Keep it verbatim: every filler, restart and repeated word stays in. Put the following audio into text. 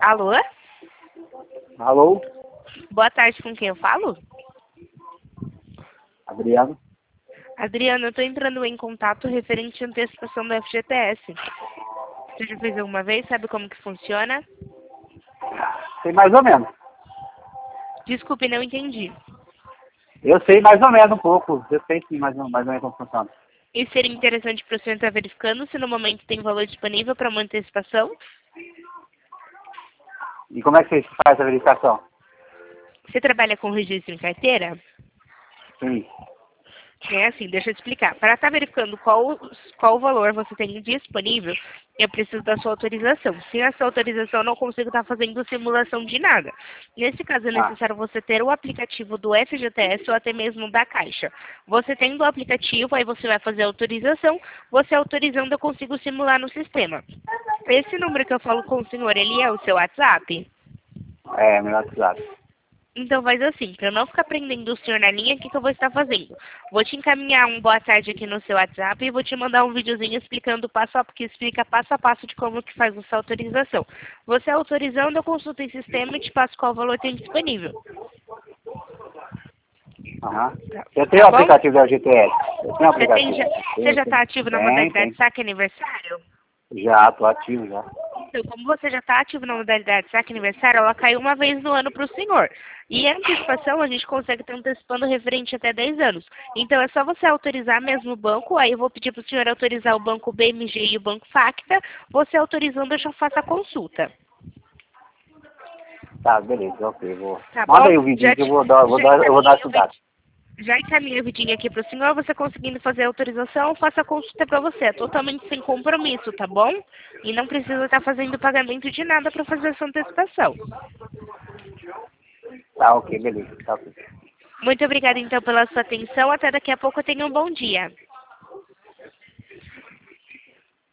Alô? Alô? Boa tarde, com quem eu falo? Adriano? Adriano, eu estou entrando em contato referente à antecipação do F G T S. Você já fez alguma vez? Sabe como que funciona? Sei mais ou menos. Desculpe, não entendi. Eu sei mais ou menos um pouco. Eu sei sim mais ou, mais ou menos como funciona. E seria interessante para o senhor estar verificando se no momento tem valor disponível para uma antecipação? E como é que você faz a verificação? Você trabalha com registro em carteira? Sim. É assim, deixa eu te explicar. Para estar verificando qual, qual valor você tem disponível, eu preciso da sua autorização. Sem a sua autorização, eu não consigo estar fazendo simulação de nada. Nesse caso, é Ah, necessário você ter o aplicativo do F G T S ou até mesmo da Caixa. Você tendo o aplicativo, aí você vai fazer a autorização. Você autorizando, eu consigo simular no sistema. Esse número que eu falo com o senhor, ele é o seu WhatsApp? é, meu WhatsApp. Então faz assim, para eu não ficar prendendo o senhor na linha, o que, que eu vou estar fazendo? Vou te encaminhar um boa tarde aqui no seu WhatsApp e vou te mandar um videozinho explicando passo a passo, que explica passo a passo de como que faz essa autorização. Você autorizando, eu consulto em sistema e te passo qual valor tem disponível. Aham. Tá, Eu tenho tá o bom? aplicativo da G T S. Eu tenho o Você, tem, aplicativo. já, você Tem, já tem. está ativo na Tem, modalidade tem. saque aniversário? Já, tô ativo já. Então, como você já está ativo na modalidade saque aniversário, ela caiu uma vez no ano para o senhor. E a antecipação a gente consegue estar antecipando referente até dez anos. Então é só você autorizar mesmo o banco, aí eu vou pedir para o senhor autorizar o banco B M G e o banco Facta. Você autorizando, eu já faço a consulta. Tá, beleza, ok. Vou... Tá Manda bom? aí o vídeo Já, que eu te, vou dar, eu vou já dar, eu vou dar encaminhei esse o dado. vídeo. Já encaminhei o vidinho aqui para o senhor, você conseguindo fazer a autorização, faça a consulta para você. É totalmente sem compromisso, tá bom? E não precisa estar fazendo pagamento de nada para fazer essa antecipação. Tá, ok, beleza. Tá, ok. Muito obrigada, então, pela sua atenção. Até daqui a pouco. Tenha um bom dia.